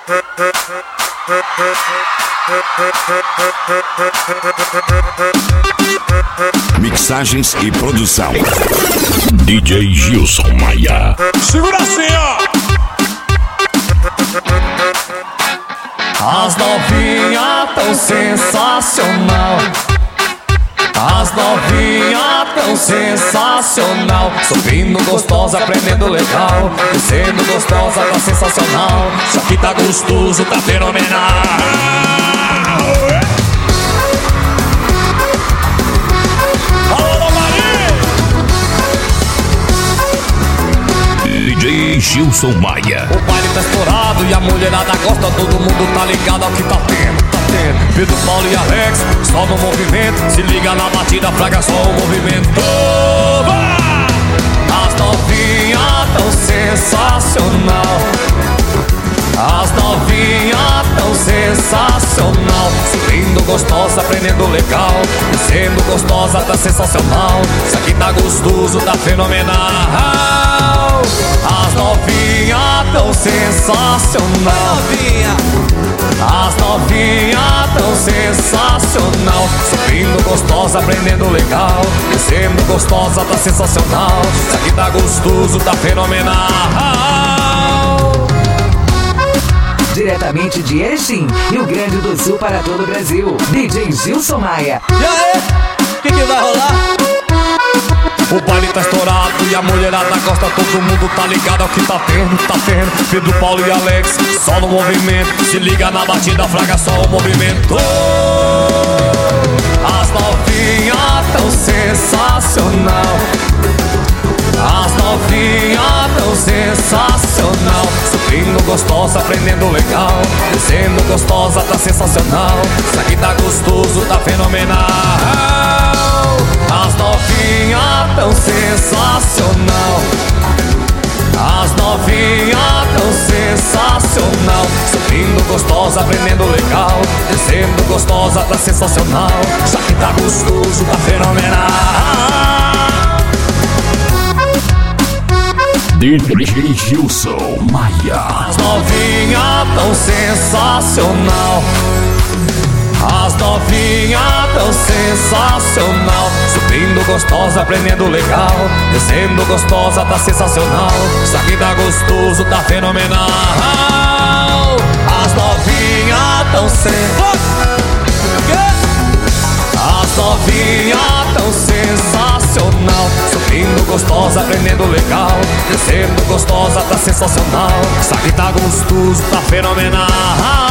Mixagens e produção DJ Gilson Maia. Segura assim, ó. As novinhas tão sensacional. As novinhas tão sensacional. Subindo gostosa, aprendendo legal. Descendo gostosa, tá sensacional. Isso aqui tá gostoso, tá fenomenal. DJ Gilson Maia. O baile tá estourado e a mulherada gosta. Todo mundo tá ligado ao que tá tendo, tá tendo. Pedro, Paulo e Alex, só no movimento. Se liga na batida, fraga só o movimento. As novinhas tão sensacional. As novinhas tão sensacional. Subindo gostosa, aprendendo legal. Descendo gostosa, tá sensacional. Isso aqui tá gostoso, tá fenomenal. As novinhas tão sensacional. As novinhas tão sensacional. Subindo gostosa, aprendendo legal. Descendo gostosa, tá sensacional. Isso aqui tá gostoso, tá fenomenal. Diretamente de Erechim, Rio Grande do Sul, para todo o Brasil, DJ Gilson Maia. E aí, o que vai rolar? O baile tá estourado e a mulherada gosta. Todo mundo tá ligado ao que tá tendo, tá tendo. Pedro, Paulo e Alex, só no movimento. Se liga na batida, fraga só o movimento. As novinhas tão sensacional. As novinhas tão sensacional. Subindo gostosa, aprendendo legal. Descendo gostosa, tá sensacional. Isso aqui tá gostoso, tá fenomenal. As novinhas tão sensacional. As novinhas tão sensacional. Subindo gostosa, aprendendo legal. Descendo gostosa, tá sensacional. Isso aqui tá gostoso, tá fenomenal. DJ Gilson Maia. As novinhas tão sensacional. As novinhas tão sensacional. Subindo gostosa, aprendendo legal. Descendo gostosa, tá sensacional. Isso aqui tá gostoso, tá fenomenal. As novinhas tão sensacional. As novinhas tão sensacional. Subindo gostosa, aprendendo legal. Descendo gostosa, tá sensacional. Isso aqui tá gostoso, tá fenomenal.